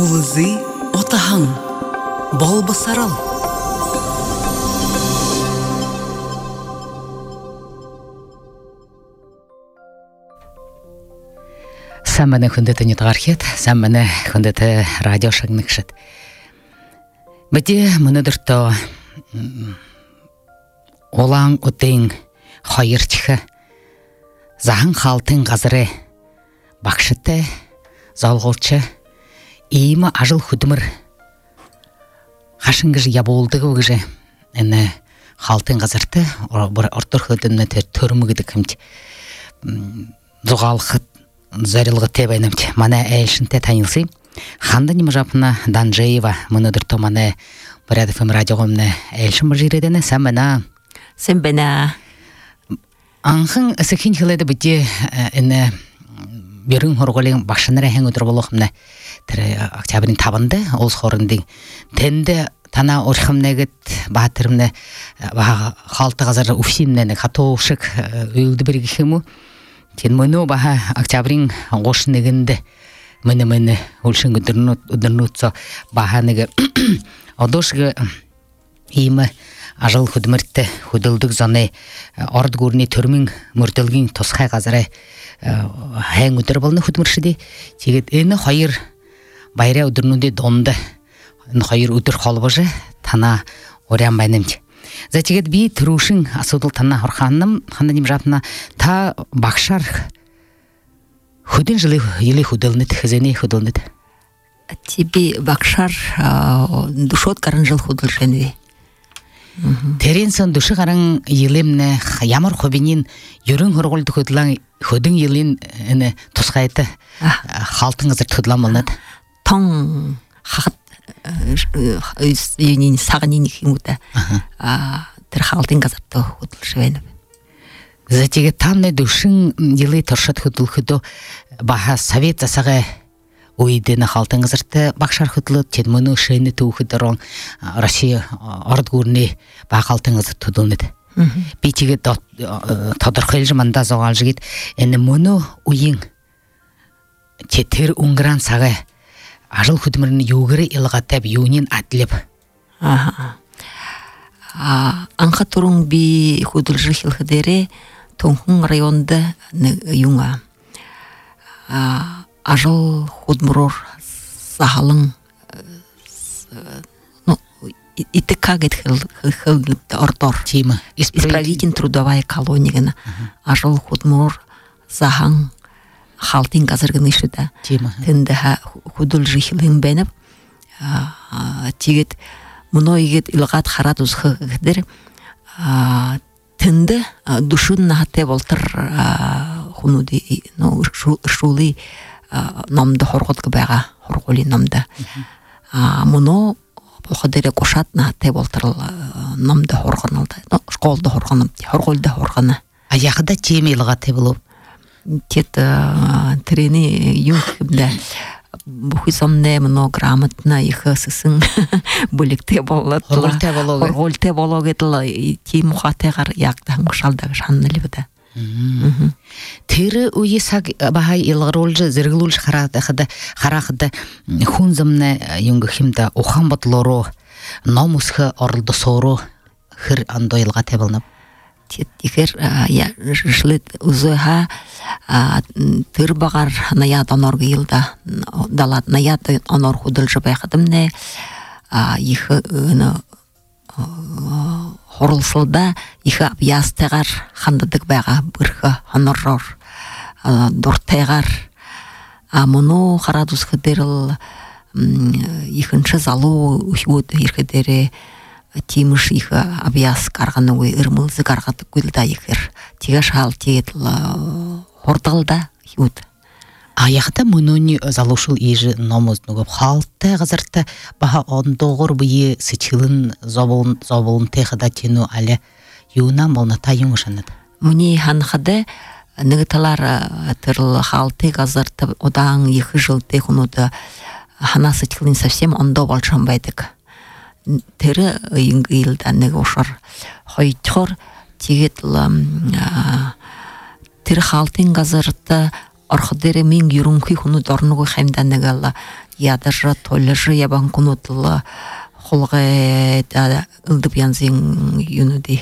Улызы отаһың, бол басарал. Сәммәне хүндеті нетғархет, сәммәне хүндеті радио шагнықшыт. Бәде мұны дұртты олаң өтең хайырчықы, зағын қалтың қазыры, бақшыты, залғолчы, иімі ажыл хүдімір, қашыңғыжы яболдығы өгіжі, әні қалтың қазырты, ортыр хүдімні түрмігіді кімді, зұғалқыт, Зарилғы тебайнымды. Мана әйшінті тәнілсі. Ханды немі жапына Данжеева мұны дұрты мана Бұрядыфым радиоғымны әйшін бір жередені. Сән бәна. Аңқын үсікін хиледі бүте әні берің ғырғылың бақшыныр әйін өтір болуқымны. Тірі октябрин табынды, олыз қорындың. Тәнді тана орхымнегіт батырымны қалты қазары ұфсимнені қатоғышық өйлді біргі хему. Тен мұны баға октябрин ғошынығынды мұны өлшін үдірнутса бағанығы одошығы емі ажыл хүдіміртті хүділдік заны орд көріне түрмін мүртілген тосқай қазары әң үдір болны хүдіміршіде тегет әні қайыр байра үдірнуде донды қайыр үдір қолбыжы тана орян байнымды. Затегет би түрушин асудыл тана хорханным хананим жапна та бақшар худин жылы елі худылнет хызене худылнет. Тебе бақшар душот каран жыл худыл женве. Теренсон души каран елемне ямар хобинин юрин хорголды худылан худин елин тусқайты халтын ғызыр худылан болнат. Тон хақыт үйінен сағынен екемуді тір қалтын қазапты құдыл жывені. Затеге тамны душын елі тұршат құдыл құды баға совет засағы ойдені қалтын қазырты бақшар құдылы тен мұны шайны тұу құдырон Россия орд көріне баға қалтын қазыр тұдылнеді. Бейтеге тодыр қел жыманда зоғал жігет әні мұны ойын тетір ұңғыран сағы ажыл хүдімірін югірі илғаттап юнин әтліп. Анға тұрың би хүділжі хилхідері тоңхың районды юңа. Ажыл хүдмұрор сағалың итіка кет хилгіліпті ортор. Исправитель трудовая колонияны. Ажыл хүдмұрор сағаң халтин қазіргін ішіді. Тінді хүділ жихілін бәніп, тегет мұны егет илғат қарат ұзғы ғыдыр, тінді дұшын нағатты болтыр құнуды шулы намды хорғыдғы бәға, хорғылы намды. Мұны бұқыдыры қошат нағатты болтыр намды хорғынылды, шқолды хорғылды хорғыны. Аяқыда темі илғатты болып? Тет трени юнгімді бұхысамне мұно грамотна иқы сысын бөлікте болуды. Хорғылте болуды тем мұқатығар яқтағын қышалдағы шаннылы бұды. Тері өйе сақ бағай илғыр олжы, зіргіл олжы қарақыды хүнзімні юңгі хімді оған бұтылыру, намысқы орылды сору хыр андо илға тебілініп. Тегер жылыт ұзыға тыр бағар наяд онорғы елді далат наяд онор құдыл жыбай қадымне ехі хорылсылда ехі абиястығар қандыдық бәға біргі онорор дұртайғар мұны қарадыз қыдырыл ехінші залу ұхуыд еркедері Тимыш их обяз каргановый ырмылзы каргаты кылда ихер. Тига шал тиетл хорталда хют. Аяқта мұны залушыл ежі намызнығы қалты ғазырты баға ондоғыр бұйы сычылын зобылын текіда тену әлі юнан болната юңышанады. Мұны ханқады нығыталар тырыл қалты ғазырты одан 2 жыл текунуды хана сычылын совсем ондо болчан байдық. Тері үйінгілдәні ғошар қойчор тегет тері қалтын ғазырты орходере мин юрунки хуну дорнугу хаймданагала я даже толлажы ябан кунутла холга да ылдып янзин юнуди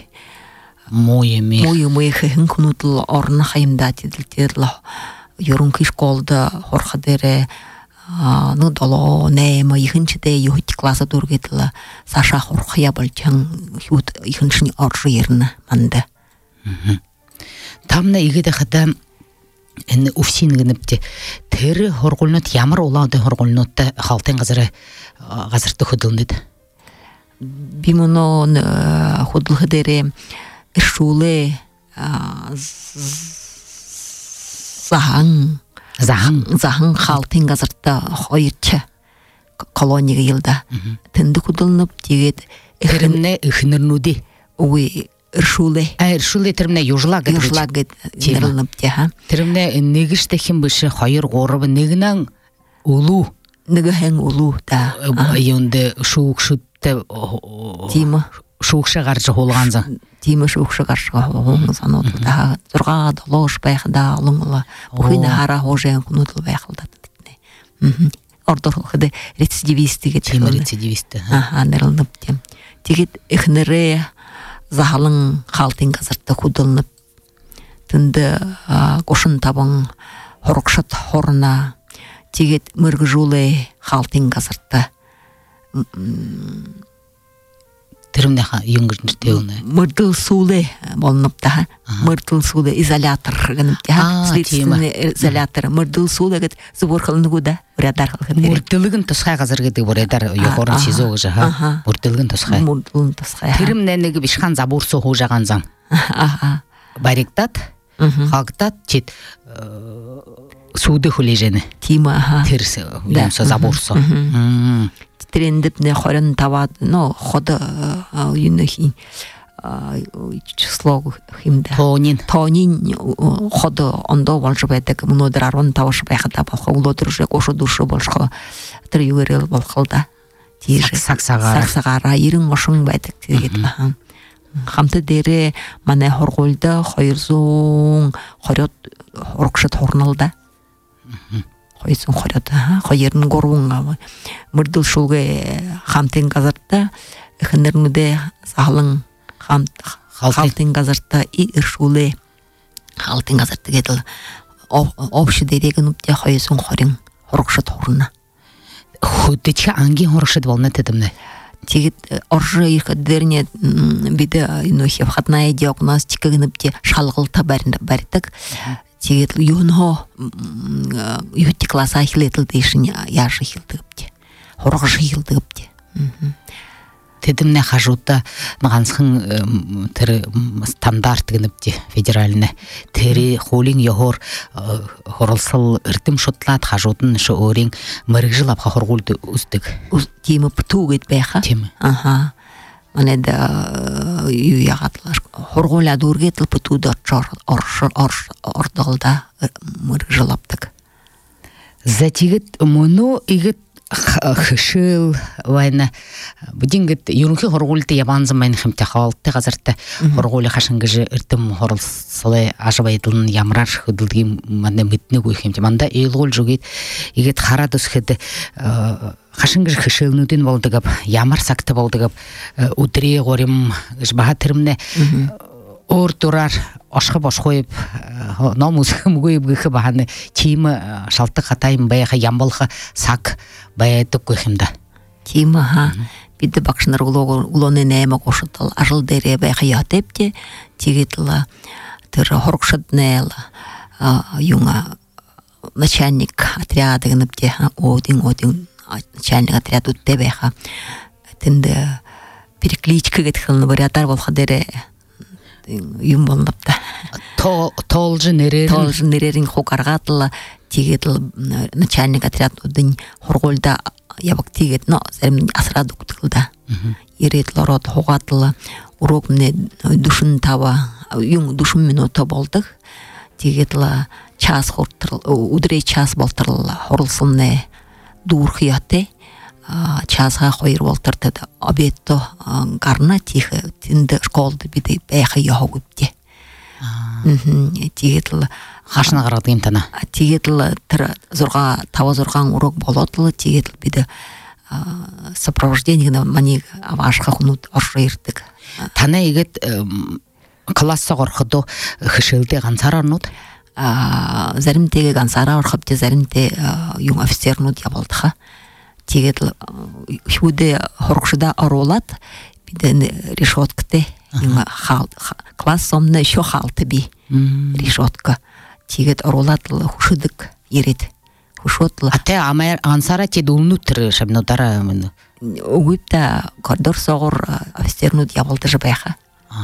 мой хэн кунутла орна хаймда тидилтерла юрунки школда хорходере ну дало нема ихэнчдэ юхт класса дургетла саша хорхя болчан хут ихэнчни оржирна манда тамна игеде хата эн уфсингенепте тери хоргулнот ямар улаады хоргулнотта халтын газырты хөдөлнөд бимоно хөдөлгөдөрэ шуле захан халтын газырта хоёрча колонияга йылда тынды хөдөлнөп тэгээд эрэмне ихнэрнүди уи Иршуле тэрмне южлаг нэрэлнэп тяха. Тэрмне нэгштэй хин биш 2 3 нэгнэн улуу нэгэн улуу да. Юунде шүүгшүттэй тийм шүүгшэ гарч хуулгаанзан. Тийм шүүгшэ гарч хуулгаанзан да 6 7 байхда олонла бүхэн хараа хоожен хүнүдл байхалдаад тэтнэ. Ордор хөдө рецидивист гэж тийм рецидивист. Нэрэлнэп тийм. Тэгээд эхнэрээ захалын халтын газарта хөдөлнөп тынды гошын табын хорокшат хорна тэгээд мөргжүүлээ халтын газарта тэрмнэ юнгэрнэртэй үнэ мөрдөл сүлээ болноп та мөрдөл сүлээ изолятор гэнэ следственный изолятор мөрдөл сүлээ гэд зүбөрхөлнөгөө да урядар хэлэх мөрдөлгөн тусгай газар гэдэг урядар ёхорн шизөө гэж ха мөрдөлгөн тусгай тэрмнэ нэг бишхан забуурсуу хуужагаан зан баригдат хагдат чит сүдэ хүлээжэнэ тийм тэрс юмсо забуурсуу трендеп не хорон тавад но ход юнхи число химда тонин ход ондо болж байдаг мөнөдөр 15 байхад болох улоодөршө гошу дуршы болшоо тэр югэрэл болохолда тийш саксагаараа 90 гошон байдаг тэгээд хамт дээрээ манай хоргуулда 220 хорогшот хорнолда 223 мөрдөл шулгээ хамтын газарта эхнэрнүдэ сахалан халтын газарта иршүүлээ халтын газарта гэдэл опш дээрэг нүдэ 220 хорогшот хорно хөдөч ангийн хорогшот болно гэдэмнэ тэгээд оржо их дэрне бид нөхөв хатная диагностика гэнэбти шалгалтаа барьдаг тэгээд юуноо юути класс ахилтэл дэшин яаш хилдэгти хоргош хилдэгти тэдэмнэ хажуута ганцхан тэр стандарт гэнэбти федеральны тэр хуулийн ёхоор хоролсол эрдэм шутлаад хажууд нь өөрийн мэрэгжил авах хоргуулд үсдэг тийм бүтүүгээд байха манайд юу ягадлаа хоргуулаад үргээд л бүтүүд ордолда мэрэгжил авдаг затигэд мөнөө игэд хэшэл вайна будингет ерөнхий хоргуулд ябанзан байна хэмтэй хаалттай газартай хоргуулийн хашин гэж эрдэм хоролцолын аж байдал нь ямраар хөдөлгөм манай мэднэггүй хэмтэй манда eelгуулж өгөөд игээд хараад өсөхэд хашин гэж хэшэлнүүдийн болдог ямар цагт болдог өдрий горим гэж баха тэрмнэ өөр дураар ошхой номус мөгөөйб гэх баханы чим шалтгаан хатайм байха ямбалха саг байдаггүй хэмдэ. Тийм бид багшнар улооны 8 гошотол ажил дээрээ байха ятепте тэгээд л тэр хоргошднэл юнга начальник отряда гэнэбте один начальник отряд үттэй байха тэнд перекличка гэдэг нь вариатар болох дээрээ юм болнопта тоолж нэрэрийн хуг аргаад л тэгээд л начальник отрядуудын хоргуулда яваг тэгээд зарим асраад өгдөг л да. Ирээд л ороод хугаад л урок нэ 45 юм 40 минут болдог. Тэгээд л час хуртрал өдрөө час болтрал хорлсон нэ дүүрх яте часга 2 болтортод обедто гарна тих тэнд школд бид байха явагдтээ. тигетл Хашына қарадығым тана. Тигетл зорға тава зорған урок болотылы тигетл биде сопровождение мани авашқа хунут оршырдык. Тана егет класса горходо хышылды гансара нут. Заримтеге гансара орхапте заримте юң офицер нут ябалдыха. Тигетл худе хорукшыда оролат биде решоткте класс сомны еще халты би решотка. Тигет оролат хушыдык ерет. Хушотлы. Ате амайр ансара те дулнутыр шабнутара мен. Угипта коридор соғыр офицернут ябалдыжы байха.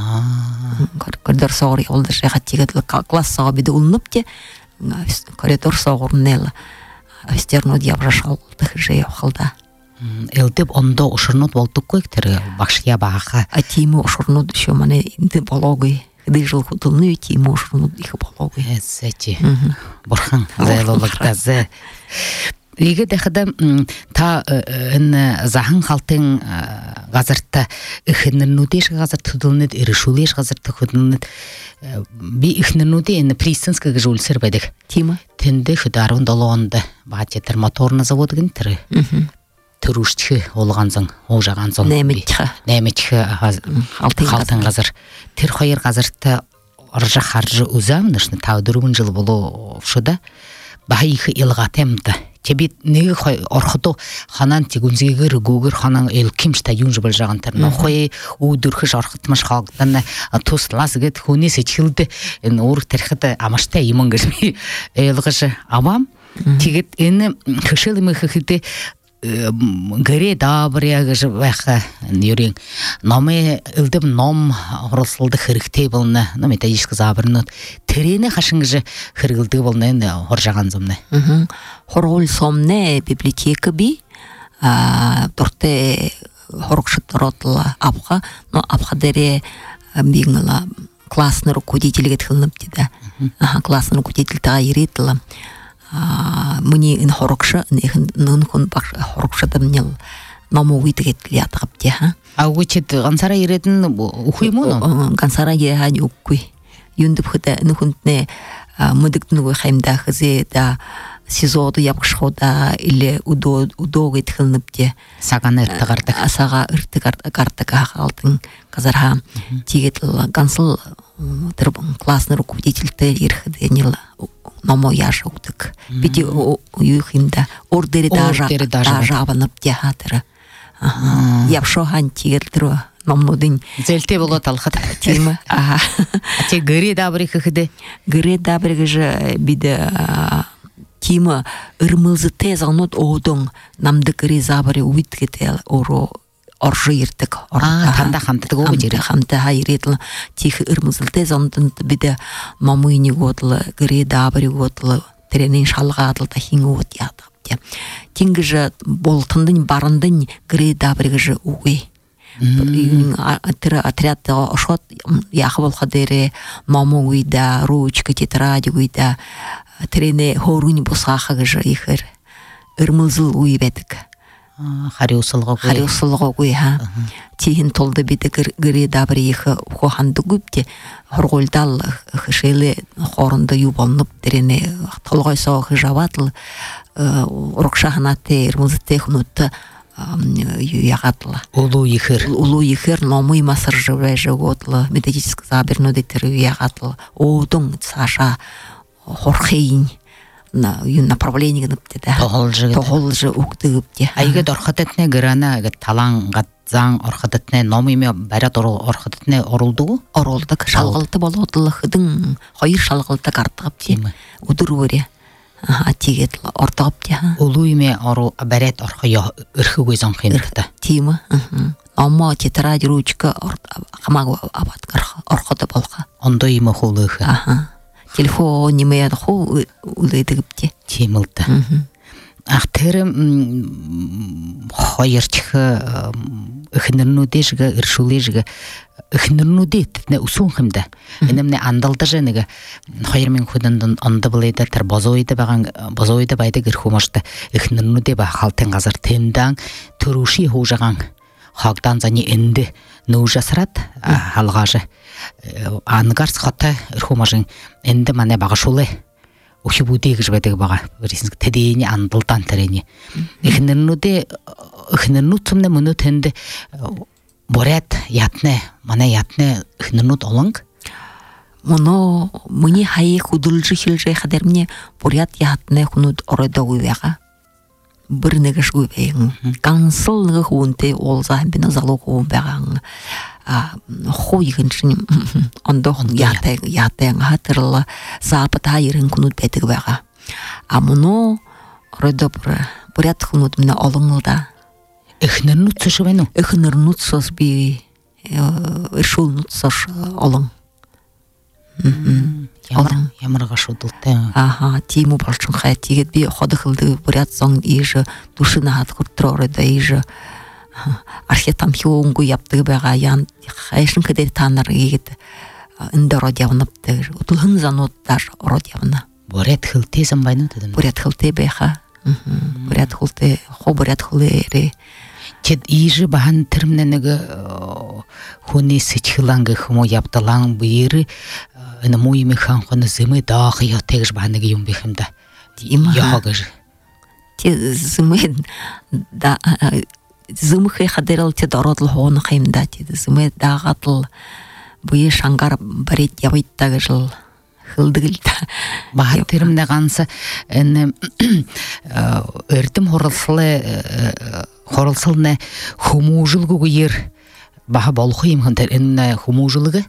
Коридор соғыр ябалдыжы байха тигет класс соға биде улнупте коридор соғыр нел офицернут ябрашалды жей оқылда. Элдеп ондо ушырнут болдық көктері бақшия бағаға. Тиму ушырнут шо мане индіологы. Хыды жыл худылны тиму ушырнут ихологы. Эсети. Бурхан зайлылықтазы. Еге дәхіді та захын қалтың ғазыртта үхінірнудеш ғазырт худылныд, иришулеш ғазыртты худылныд. Би үхінірнуде әні пристинскігі жөлсір бәдік. Тима? Тінді хүдарын долуанды. Бағатетір моторны заводығын түрі. Түрушчы олғанзың, олжағанзың. Нәметчі қалтын ғазыр. Тір қойыр ғазыртты ұржы қаржы үзамнышны таудырығын жыл болу шуда. Баға екі илғатемді. Тебет неге орхыду ханан тегунзеге рыгугыр ханан элкимшта юнжы был жагантарна хой удурхыш орхытмыш халктан тус лазгет хуни сечилди ур терхта амашта имангышми элгыш авам тегет эне кышылымы хыхыты гыре дабрягыш ваха юрин номе илдим ном оросылды хырыкте болна методический забырнут терене хашыңжы хыргылды болна эне оржаганзымны хорол сомне библиотека би торте хорукшыт ротла апха но апха дере бингла классный руководитель гетхылнып дида классный руководитель тайритла мне ин хорукша нын хон бак хорукшадам нел ному уйдгетлия тагапте ха учит гансара иредин ухуймуну гансара я укуй юндып хыта нухунтне мыдыктны хаймда хызе да сезоду япкшода или удо гетхылныпте саганы ыртыгарды сага ыртыгарды алтын казарха тигетл гансыл тырбын классный руководитель ирхыде нел номо яша утык бити уюхинда ордери даже абанып тиатра япшо хан тигетл номнодын зелте болот алхат тима те гыре дабрыгы же биде тима ырмылзы тез анот одон намды гыре забаре уйткетел оро оржы иртик танда хамтык о жери хамта хайретл тих ырмызыл тез андан биде мамыйни готлы гыре дабры готлы тренин шалгадыл та хингот ятапте тингже болтындын барындын гыре дабрыгы же уй отряд ошот яхы болхадере мамуйда ручка тетрадь трене хорунь босахы же ихер ырмызыл уй бетик хариусылға қой тиін толды беті гыре дабыры ехі қоғанды көпте хорғолдал хышелі хорынды юбалынып дерене толғай соғы жаватыл ұрықшағынаты ырмызы технутты юяғатылы улу ехір номый масыр жывай жығотлы методический заберну детері юяғатылы оудың саша хорхейн направление гыпте да тоголжы уктыгыпте айга дорхатетне гырана талан гадзаң орхатетне номиме барат орхатетне орулду орулдык шалгылты болотылыхдың хайыр шалгылты картыгыпте удур өре тигет ортыгыпте улуйме ору барат орхая өрхү көзөн кыйныкта тима амма тетрадь ручка камагы абаткар орхота болга ондой ме хулыхы телефон неме ху улайдыгыпте темылды ахтырым хайырчы ихнернудежга иршулежга ихнернуде тне усунхымда энемне андалды женеге хайырмен худандан анды булайда тер бозойда байды гырхумашты ихнернуде ба халтын газар тендан туруши хужаган хагдан зани энди нужасрат халгаже ангарс хата рхумажин энде мане багашуле ушибуди гжбедэг бага рисинг тэдэни андалтан тэрэни ихнэрнүдэ ихнэрнүцэмнэ мөнөтэнд борят ятне мане ятне ихнэрнүд олонг моно мыни хай худулжы хилжэ хадермне борят ятне хунуд ородогуяга бір негеш губең кансылығы хуынте олза бина залог хуын бәгаң хойгыншын ондоғын ятең хатырлы запыт айырын күнут бәтігі бәға мұны рөді бұрят күнут міне олыңылда Эхнернут сышывайну? Эхнернут сос би ершулнут сош олың Ямырға шудылты. Тиму балшын қай тегет би ходықылды бұрят соң ежі душына хат құрттыр орыда ежі архетам хеоңгу яптығы бәға ян қайшын кедер таныр егет үнді родявыныпты ұтылғын заноттар родявыны. Бұрят хылте замбайны дедім? Бұрят хылте бәға. Бұрят хылте, хо бұрят хылы Чед ежі баған түрімненігі хуне сычхылаңғы хымо япталаң бұйыры ына мойыме ханқыны зымы дағы ятегіш бағанығы юмбекімді. Яғығыш. Те зымы да зымы хай қадырыл те дородыл хоны қаймда теді зымы дағатыл бұйы шаңғар барет ябайттағы жыл хылдығылда. Бағат түрімне қансы өртім хорылсылны хумужылғы көйер баға болқы емхіндер хумужылығы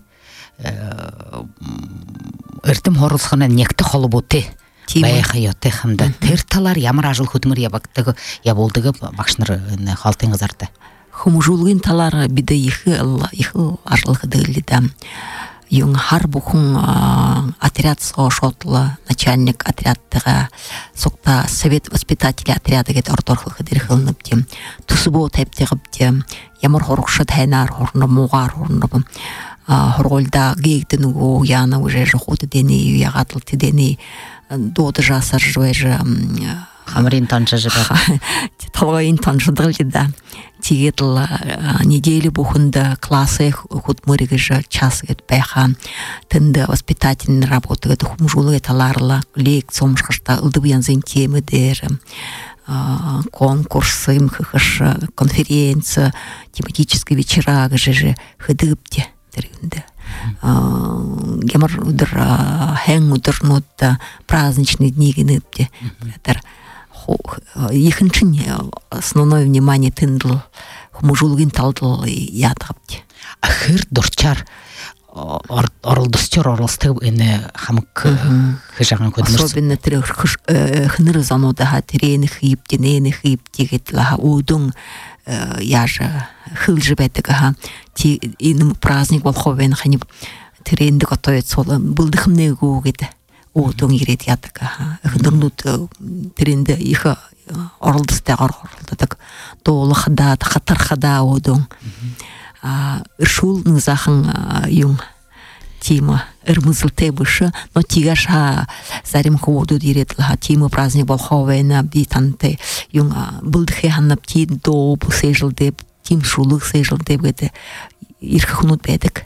өртім хорылсығына некті қолы боты байықы йоты қымда терталар ямыр ажыл хөтімір ябақтығы яболдығы бақшыныр қалтын ғызарды хумужылығын талар биді ехі ажылғы дығылды Юң хар бухун отряд шотлы начальник отрядтыға соқта совет воспитателі отряды кет орторхылғы дирхылынып дем. Тусыбу тайптығып дем. Ямыр хорықшы тайнар хорны мұғар хорны хорғолда гейгдің уяны уже жоқуды дене уяғатылты дене доды жасар жуайжы Хамрин танжы жібі. Талғайын танжыдығыл жеді. Тегетіл неделі бұхынды классы худмырығы жы час гет бәйха. Тынды воспитательный работы гет хумжулы еталарлы лек сомшқышта ұлды бұянзын темі дер. Конкурсы, мхыхыш, конференция, тематические вечера гжы хыдығып де діргінді. Гемір ұдыр хэң ұдыр нотта праздничный дни геніп де. Ехіншін основное внимание тындыл хумужулығын талдыл ятығыпты. Ахыр дұрчар орылдыстыр орылстығып әні хамық хыжаған көдімірсі. Особенно хыныры занудаға терені хиып, денені хиып дегетіліға уйдың яжы хылжы бәдігі. Енім праздник бол ховен қанып теренді готовет солы бұлдықымны өгеді. Уйдың ерет ятығы. Хынырнут теренді ехі орылдыстығар орылдыдық. Долы қыда, қатар қыда уйдың. Иршул нызахын юң тима ырмызыл тебышы, но тигаша зарим ходу диретлха тима праздник бол ховена битанте юң бұлдықе ханнап тиін доу сейжіл деп, тим шулық сейжіл деп еді ирхі хунут бәдік.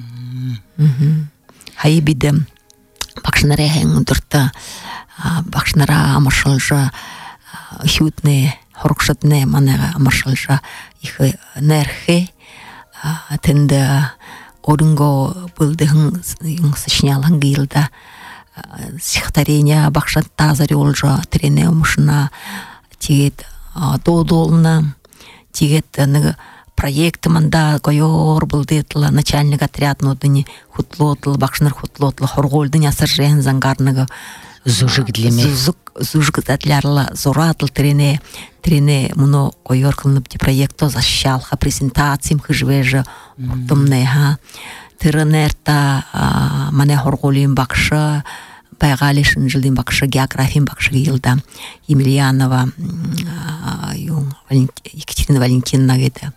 Хайы бидім бақшынара әң дұртты, бақшынара амашылжы хютне, хорықшытне манағы амашылжы ихы нәрхе тенді орынго бұлдығын сычнялын гейлда сихтареня бақшат тазари олжа трене ұмышына тегет доудолына тегет проекты манда койор бұлдетілі начальник отряднодыны хутлотылы, бақшыныр хутлотылы хорголдың асыр жайын зангарныға зужық затлярлы зоратыл трене мұны койор қылынып де проекто защалха презентациям хыжвежі ұртымны тірінерта мане хорголин бақшы байғалешін жылдың бақшы географин бақшы гейлда Емельянова Екатерина Валентиновна геді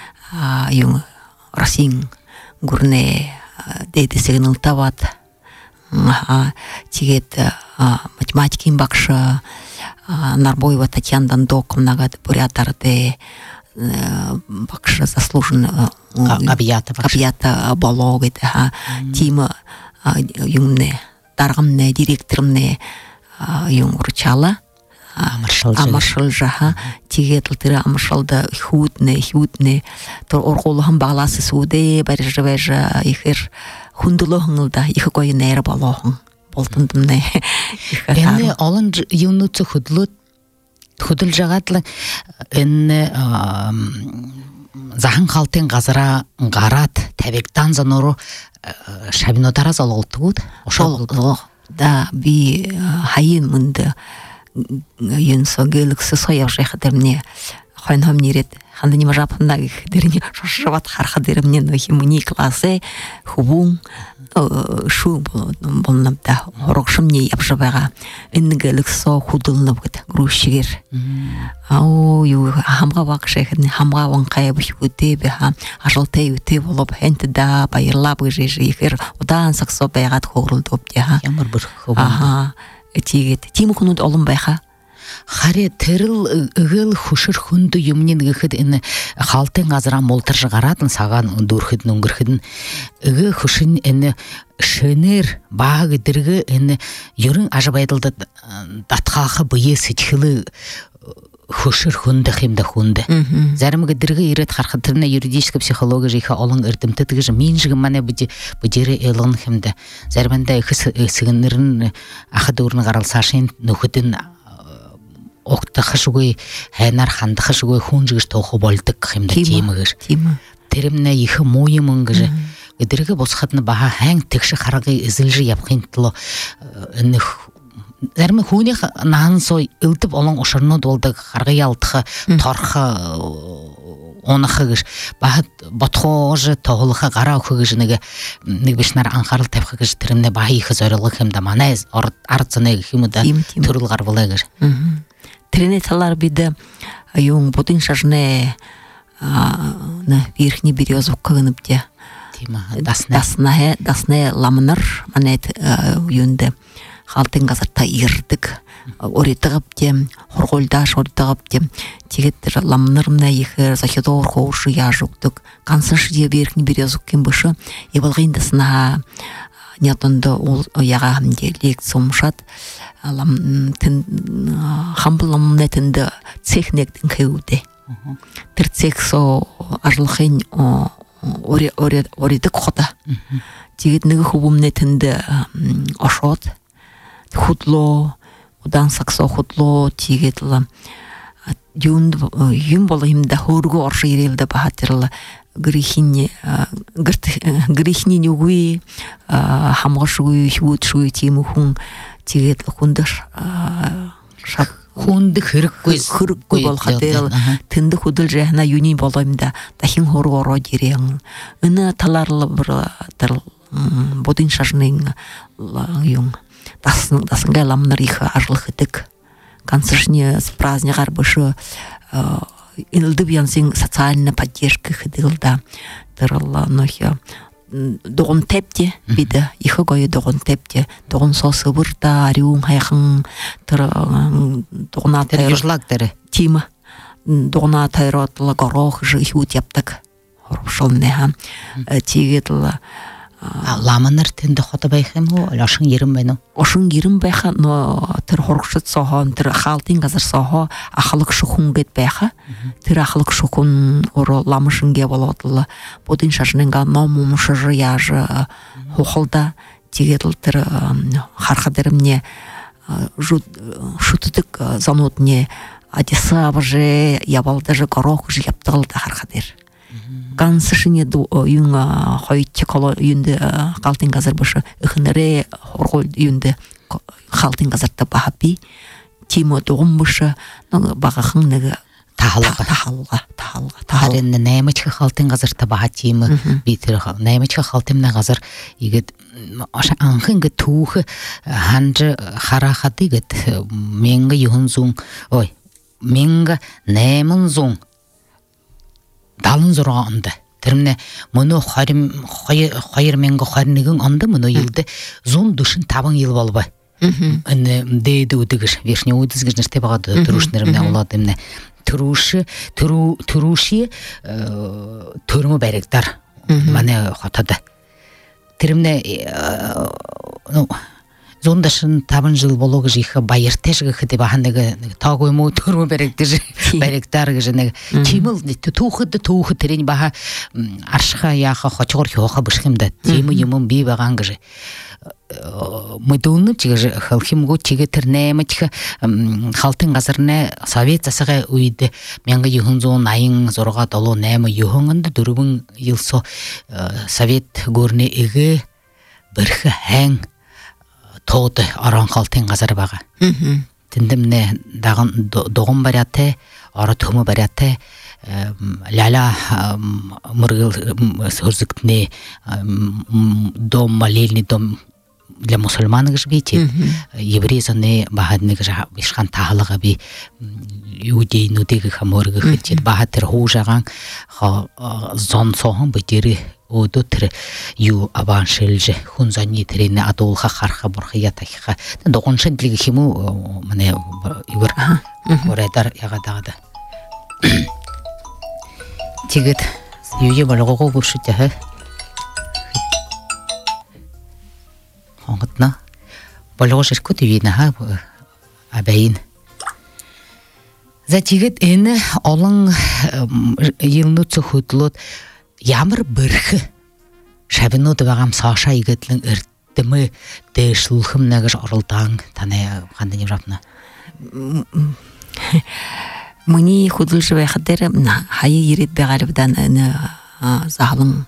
Расин гурне дейді сегін ұлтават тегет математикин бақшы Нарбоева Татьяна Дандоковнаға бурятарды бакша заслуженно кабията болоо гэдэг тим юңне даргамне директорымне юң урчала амаршал жаха тигетл тира амаршалда хүүдне тор оргуулхан баласы сүдэ баржвэж ихэр хүндлөхнэлда их гоё нэр болоохон болтондмне энэ олон юунуц хөдөл жагатлан энэ захан халтын газара гараад тавигдан занору шабинотара залгуултгууд ошол да би хайын мында юнсо гэлэкс соёших дэрмне хойном нэрет хандани мажапнаг дэрни шошват харха дэрмне нохимни классе хубун шу болнамта хорогшмни явжбага энэ гэлэксо худулнав гэд грушигэр ау ю хамга багшэхни хамга ванхай бүхүдэ бэха ажалтай үтэ болоп хэнтда баярлап гэжэж ихэр удаан саксо байгаад хөөрөлдөв яа ямар бүр тийгээд тийм хүнүүд олон байха хари тэрл эгэл хөшөр хүнд юмны нэгэхэд энэ хаалтын газараа мултарж гараад сагаан дүүрхэд нүнгэрхэд эгэ хөшин энэ шэнэр баг дэргэ энэ ерөн аж байдалд датхаах бие сэтгэл хөшөр хүндэх юм да хүнд зарим гэдэргэ ирээд харахад тэрнэ юридически психологийн олон эрдэмтэд гэж минжиг манай бүжирэ элгэн хэмдэ заримдаа их сэгнэр нь ахад өөрн гаралсаашин нөхөд нь огтахшгүй хайнаар хандахшгүй хүнжигж тоох болдог юм да тиймэр тэрэмнэ их муу юм гэж гэдэргэ босхад нь баха хайн тэгш харгыг эзэлж явахын тулд энэ зарим хүнийх наансоо элдв олон ушарнууд болдог харгыг алдах торх унах гэж бахад ботхоож тоглох гараа өгөх гэж нэг биш нар анхаарал тавих гэж тэрнээ баа их зорилго юм да манай ард зэнэ гэх юм да төрөл гар болоо гэж тэрний талаар бид юун будын шажне на верхний березовка гэнэбдэ тийм дасне ламнар манайд юунде халтын газарта ирдэг оритгап тем хоргуулдаш оритгап тем тэгээд ламнармна ихэр захидор хоуш яаж өгдөг ганцш верхний березовкийн бышы явалгын дасна нятондо яга хамдэ лекц умшат лам тэн хамбламне тэнд цехнэгдэн хэвдэ тэр цехсо арлахын оритг хода тэгээд нэг хөвөмнэ тэнд ошоод худлоо удаан саксо худлоо тийгээд л юм бол юмда хөөргөө орш ирэлдэ бахатерла грихний нүгүй хамгашгүй хүүдшгүй тийм хүн тэгээд хүндэр хүнд хэрэггүй болоход тэнд хөдөлж яхна юуны болоо юм да дахин хөөргөө ороод ирээн энэ талаар тэр будын шашнын юм дасанга ламнар их ажлахдаг концертные с праздникар бышы инлдыбьянсин социальная поддержка хыдылда тырла нохя догон тепте биде их гой догон тепте догон сосыбырда ариун хайхын тыр догна тайрлагдары тима догна тайротла горох жихут яптак хоршолне ха тигетла ламанар тэнд хот байх юм уу ошин ирэн байна уу ошин ирэн байха но тэр хоргошд сохон тэр хаалтын газар сохо ахлах шухун гэд байха тэр ахлах шухун оро ламшинге болодлоо будын шашнынга номум шыр яж хохолда тигэл тэр хархадэрмне шутдык занутне адиса баже ябал даже горох ж япталда хархадэр ганцшине юнга хойч коло юнде халтын газар башы ихнере хоргол юнде халтын газарта бахапи тимо догум башы багахын нэг тахалга тарин нэмэч халтын газарта баха тим битэр нэмэч халтымна газар игэд анхын гэ түүх ханж харахад игэд менга юхунзун ой менга нэмэнзун далын зургаанда тэрмне мөнө 2021 онд мөнө йылды 145 ел болбой энэ дээд үдэгэр верхний үдэс гэж нэртэй байгаа төрөшнэрмне болоод эмне туруши төрмө беректар мане хотады. Тиримне зондашын табын жыл болуғы жиха байыртешгі хыды бахандығы тағойму түрмі беректар гыжы кимыл тухы терен баха аршыға яха хочор хёха бышхимда тимы юмым бей баған гыжы мыдуны чиги халхимгу чиги тирнеме чиги халтын газырне совет засыға уйды менгі юхынзуын айын зорға долу нәмі юхыңынды дүрібін йылсо совет көріне игі бірхі әң тоғды аран қалтын қазар баға. Тіндімне доғын баряты, ара түмі баряты, ляля мұрғыл сөрзіктіне дом малельный дом для мусульман гыж бейте, еврей заны бағадны гыж бешқан тағылыға бей иудей нудегі хаморғы хытчет бағатыр ху жаған зон соғын бітері оду тир ю аваншилже хунзани тирене адолха харха бурхия тахиха догоншын дилги химу мане ивер оредар ягадагада тигет юе балгого буршутя хонгтна балгошер кутивина ха абейн за тигет эне олон йылны цухутлот Ямар бірхі шабыноды бағам саша егетлің үрттімі дэшілхім нәгіш орылдаң таны қандын еврапна? Мұни худылжы байқадары хайы ерет бәғалібдан зағылың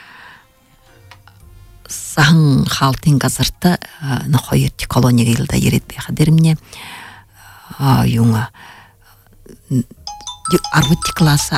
сағын қалтын қазырты нұқойырти колония елді ерет байқадары мне юңа арвытти класса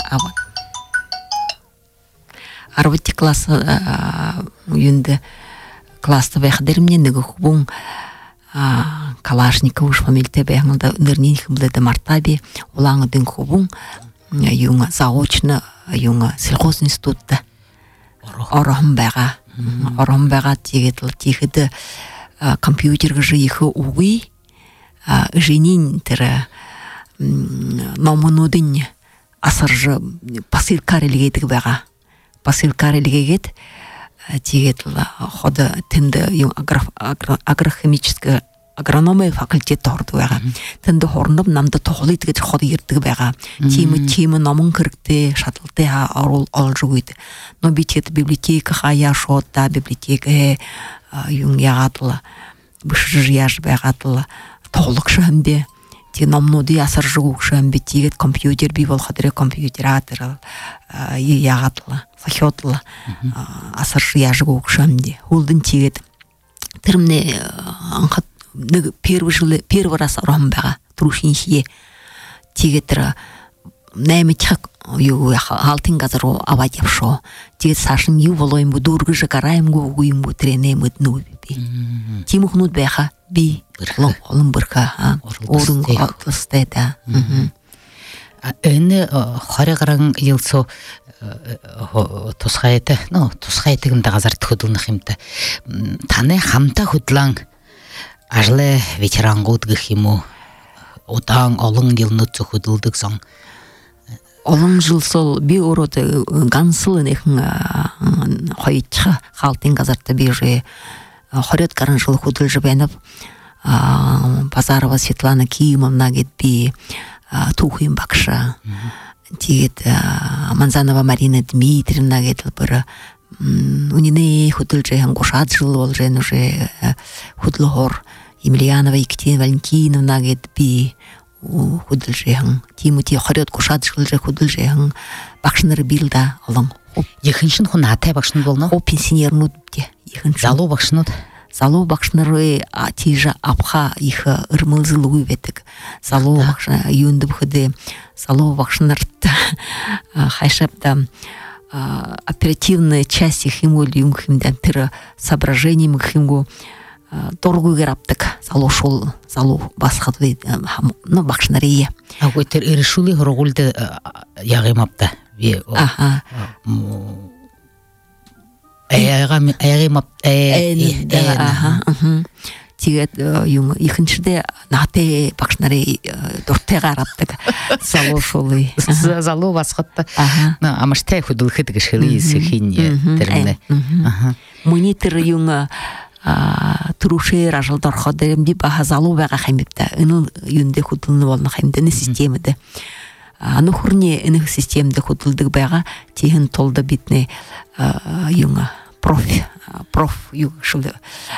Арвытти классы үйінді класты байқадырымне нөгі хубун Калашников уж фамилия бәңілді үнірнен хымледі мартаби олаңы дың хубун юңа заочны юңа сельхоз институтта орахым бәға тегеді компьютер гыжы ехы уғи женин тірі номынудың асыржы посылкар елгейдігі бәға посылкар елгейгет тегет хода тінді агрохимическая агрономия факультет торды бәға тінді хорынып намды тоғылы етігет хода ертігі бәға темі намын кірікті шатылты арул алжы көйді но битет библиотека хая шотта библиотека юң яғатылы бұшыр яж бәғатылы тоғылық шамбе те намнуды асыр жығуқ шамбе тегет компьютер бей бол қадыры компьютератыр яғатылы фахетылы асыр яжығуқ шамде олдың тегет тірімне аңқат первый раз ұрам бәға тұрушиншие тегетірі нәмітхак алтын қазыр авадеп шо тегет сашын ю болойым бұ дұрғы жықарайым ғуым бұ тренем үтіну бі тимухнут бәға бі олым бұрқа орын қотлыстайды Өні қары қарың елсо тұсқайты кімді қазар түхудылны қимді таны хамта худлаң ажлы ветеран ғудғы химу отаң олың елні түхудылдық соң Олың жыл сол би ороты гансылын еқін қойытшы қалтын қазарты бейжі хорет қарын жыл худыл жыбайнып Базарова Светлана Киимовна кетпей тухуим бақшы тегет Манзанова Марина Дмитриевна кетіл бір уніне худыл жайын қошат жыл ол жайын уже худыл ғор Емельянова Екатерина Валентиновна кетпей худыл жайын Тимути хорет қошат жыл жай худыл жайын бақшыныры билда олың екіншін құн атай бақшын болны? О пенсионернуд де Залу бақшынуд? Залу бақшыныры тижа апха их ырмылзылуы бетік. Залу бақшыныр юнды бұхыды. Залу бақшынырды хайшапта оперативная часть химу юнгхимден тірі соображением химгу торгу кераптык. Залу шол, залу басқыды бақшыныры е. Агойтер иришули ғырғылды яғимапта. тигэт юң ихэнчдэ нате багшнары дуртай гараптык залуу шулы залуу баскатта амаштай худулхыд гышылы сехин терне монитор юң турушер ажылдар ходем ди баха залуу бага хамипта ыныл юнде худулны болна хамданы системада аны хурне ыныг системада худулдык бага тиһин толда битне юңа проф югшылы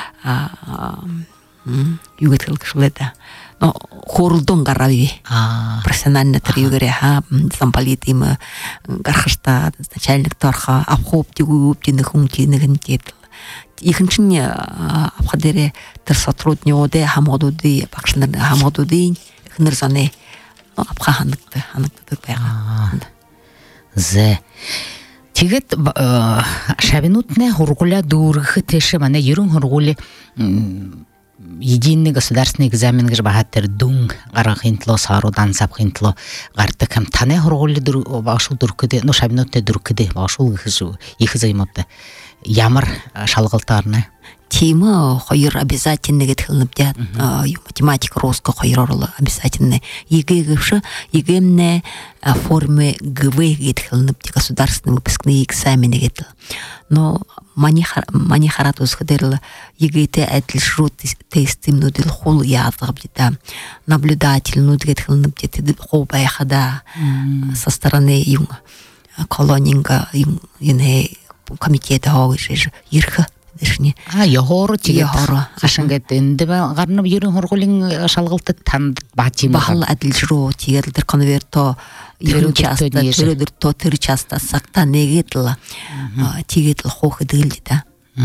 югетл кшылета но хорулдон гарави профессионально тэр югере замполит им гархашта начальник торха апхоп дигуп динхунтинэгэн кет ихэнчне апхадере тэр сотрудниоде хамодуди багшлар хамодуди хнэр зане апха ханагтай байга зе тэгээд шавинутне хургуля дүүргэх тэшэ манай ерөн хургули единый государственный экзамен гэж бахатэр дүн гарахын төлөө саарудан савхын төлөө гардаг хэм таны хургули башул дүркэдэ но шавинутне дүркэдэ башул их займапта ямар шалгалтаарна тема хоёр обязательно гэтгэлнэбдэ математика русская хоёр орлоо обязательно ЕГЭ ЕГЭмне форме ГВ гэтгэлнэбдэ государственные выпускные экзамены гэтэл но мани харат усхадэрл ЕГЭтэй адил шрут тестимнүүдэл хул яадгабдэ наблюдательнүүд гэтгэлнэбдэ тэд хоо байхада со стороны юм колонинга юм комитета хоогш ирх дэшни яхоор ашингэт энд гарнав ерөн хургуулын шалгалтад танд баажим бахал адилжруу тэгээд тэр конверто ерөн часта тэр часта сакта нэгэтла тэгээд л хоохдэлж да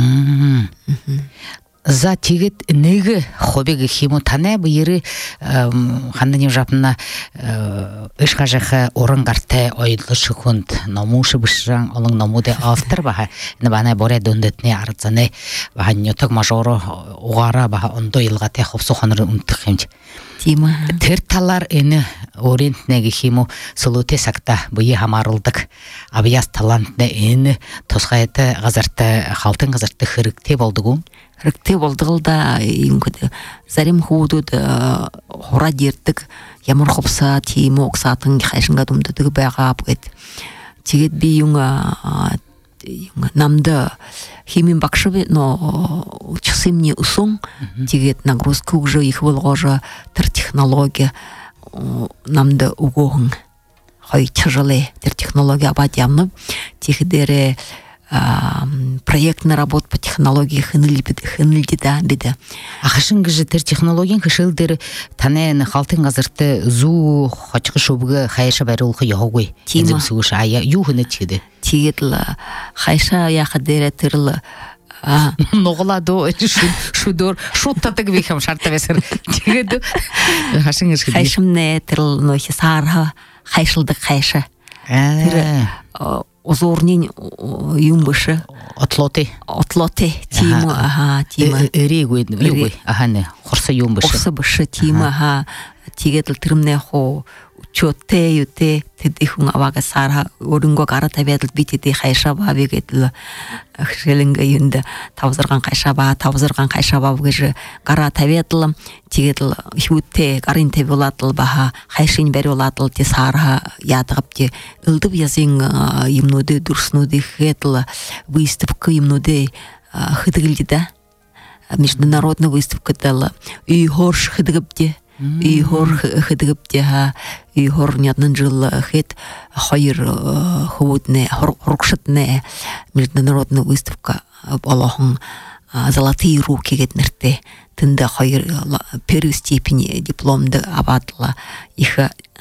за тэгээд нэг хобби гэх юм уу таны бие хандны жапна эшгажах уран гартай ойлош хүнд номууш бишран олон номуудын автор баха набана боре дөндэтний арзаны баха нютаг мажоро угара баха ондо илгатай ховсо хонор үнтэх хэмж тима тэр талаар энэ ориентнэ гэх юм уу солоте сакта бие хамааралдаг авьяас талантны энэ тусгайтай газартай халтын газартай хэрэгтэй болдог уу хэрэгтэй болдог л да юм гэдэг зарим хуудууд хураа дирдэг ямар ховсаа тийм оксаатын хайшинга думдаг байгаа гэд тэгээд би юм намда химийн багшвэ но учился мне усон тэгээд нагрузка уже их болгожа тэр технология намда угоон хой тяжелый тэр технология абадямны техдере проектная работа по технологии хэнэлди да биде ахашин гэж тэр технологийн хөшөлдөр таны халтын газарт зүү хочго шүбгэ хайша бариулах яваагүй тийм сүгш ая юу хэнэж гэдэг тэгээд л хайша яхад дээр тэр л ноголадо шүдөр шуттадаг би хэм шартавэсэр тэгээд хашин гэж хайшмнэ тэр л нөх саар хайшилдаг хайша тэр озорнин юм баша отлоты тима тима эриггүй юу ахане хорса юм баша тима тэгээд л тэрмнэ хоо чотэ юте тэдихун авага сара өрөнгө гара тавиадл битиди хайша баби гэдэл хшэлэнгэ юнда тавзарган хайша ба гэж гара тавиадл тэгээд л хүтэ гарын тавиуладл баха хайшин бариуладл ти сара яадгапти ылдып ясин юмнуды дурснуды гэдэл выставка юмнуды хэдгэлдэ международный выставка дал и хорш хэдгэпти и хор хэдгэпти и хор няднан жыл хэт хоёр хөвдне хоргшытне международная выставка болохон золотые руки гэд нэртэй тэндэ хоёр первой степени дипломды абадла их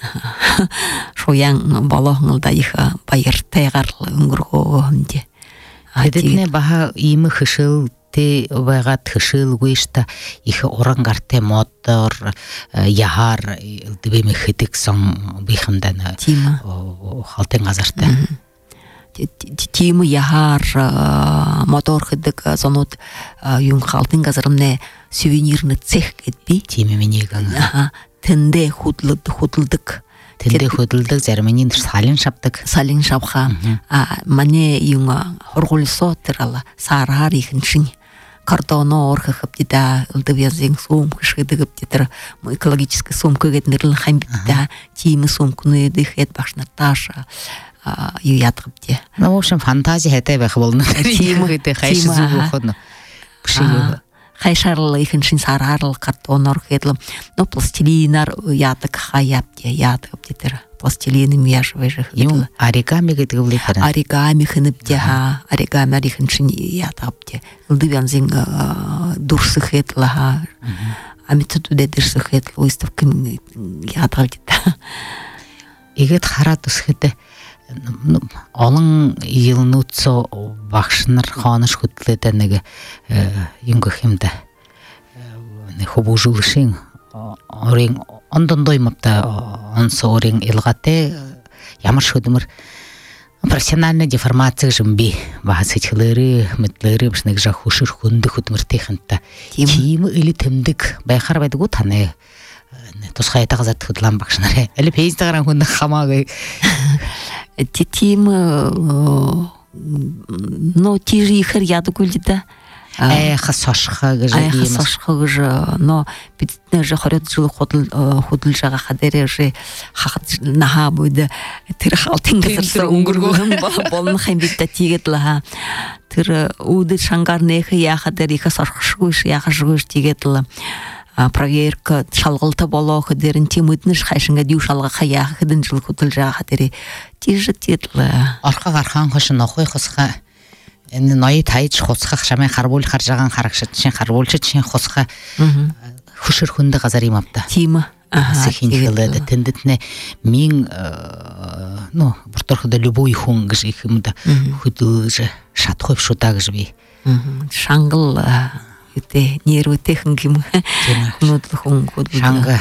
шоян болохон да их баяртайгар өнгөргөөмдэ хэдэтнэ баха ийм хөшөл те вайгат хөшөлгүйшта их орангарте мотор яхар дбэм хэдэг сон бихэмдана халтын газартай тийм яхар мотор хэдэг сонууд юм халтын газармны сувенирный цех гэдби тийм миниган тэндэ хөдөлдөг зармын салин шавха мане юм хоргулсо тэрала саараар ихэншин картоно орхахып дида ылдыбязың сумка шыдыгып дитер экологическая сумка гетнерлин хамбитда тимы сумкуны дыхет башна таша юятгып де. Ну, в общем, фантазия это бахволны. Тимы ты хайши зубу ходно. Хайшарлы ихиншин сарарлы картон орхетлым. Но пластилинар ятык хаяп де ятып дитер. Пластилины мяжевый же. Юм оригами гетгып лихаран. Оригами хынып де оригами арихиншин ятып де. Ылдыбязың дурсых этла амитуде дурсых этла выставка ятып дида. Игет харатус хете Олон йылнуцо бахшнар ханыш хутлетенеге юнгохимда хобужулшин орин ондон доймапта онсо орин илгате ямар шудмыр профессиональная деформация жимби бахасычлары метлары бишнег жахушыр хунды хутмыр технта тимы или темдик байхар байдыгу таны тосхайта газат хутлан бахшнары эле пейстагран хунды хамагы Тим, но тижи ихер яду кулдита. Хасашха гыжа, но питне же хорет жил ходл жага хадере же хахат наха буде тир халтингесер унгургугам болн хамбитта тигетла. Тир уды шангарнехи я хадери хасашхуш я хашгуш тигетла. Проверка шалгылта болоо дерин тимытныш хайшынга дюшалга хая хыдын жыл хутылжа хатери тижи титлы арка гархан хошын охой хосха эни ной тайч хосха шамай харбул харжаган харакшытшин харбулчытшин хосха хушыр хунды газаримапта тима сехинхилede тендетне мин ну бурторхда любой хун гжихимда худылжа шатхоп шутагжби шангыл Ите нервы техниким нутлхун шанга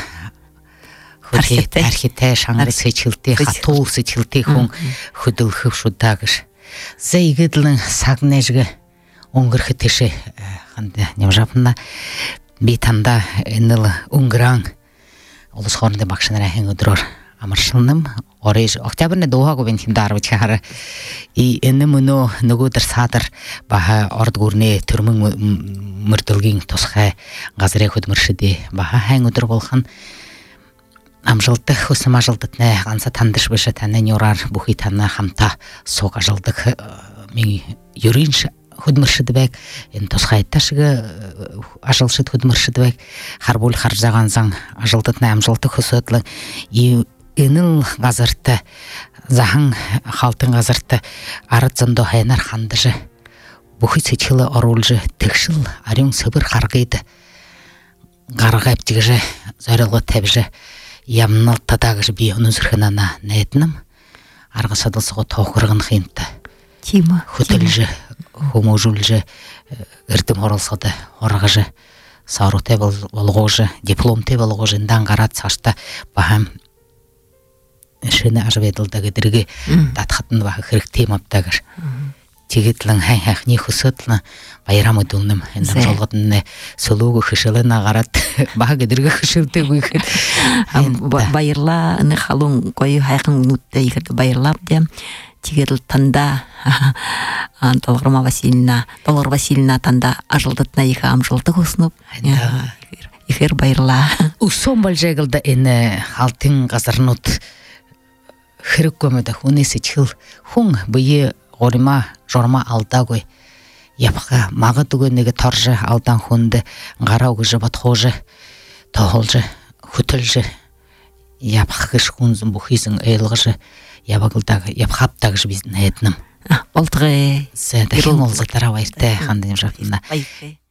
архитектор шанга сечилте хатул сечилте хун худылхып шудагыш зайгыдлын сагнежге онгырхы теше ханды немжапна битанда энил унгран олусхорнде бакшынара хенгудрор амаршылным ореш октябрьне доого бентим дарвичара и энемуно нугудер сатар баха ордгурне түрмүн мыртылгин тосха газре худмыршыди баха хенгудр болхан амжылды хусамажылдытне ганса тандыш бышы тане нюрар бухитана хамта сок ажылдык ми юринш худмыршыдыбек эн тосхайтташыгы ажылшыд худмыршыдыбек харбул харжаганзаң ажылдытне амжылды хусутлы и энил газырты захан халтын газырты арыцындо хайнар хандыжы бухи сечилы орулжы текшил арюн сыбыр харгыйды гаргайп тигже зарылгы тебже ямнал тадагжы би унузырхынана нетнам аргасадылсыгы тоқыргын хинта тима хутылжы хумужулжы ыртым орылсады оргыжы саруте болгожы дипломте болгожы индан гарат сашта бахам шыны ажведылдагы дирги датхатын бахы хырык темаптагыр тигитлын хайхах не хусытлы байрамы дулным эндан жолготны сулугу хышылына гарат бахы дирги хышылты выхыт байырла ны халун кою хайхын нутта игерди байырлап де тигерл танда Толгор Васильевна танда ажылдытна иха амжылды хуснуп ихер байырла усон балжегылда эне халтын газарнут хырык көмөдө унеси чыл хун бые горима жорма алдагой япка мага түгөнеге торжы алдан хунды гарау гыжы батхожы тоолжы хутылжы япкыш хунзун бухизин эйлгыжы ябагылдагы япхаптагы биздин этним болтыгы сен тахин олзатара вайрте хандын жафина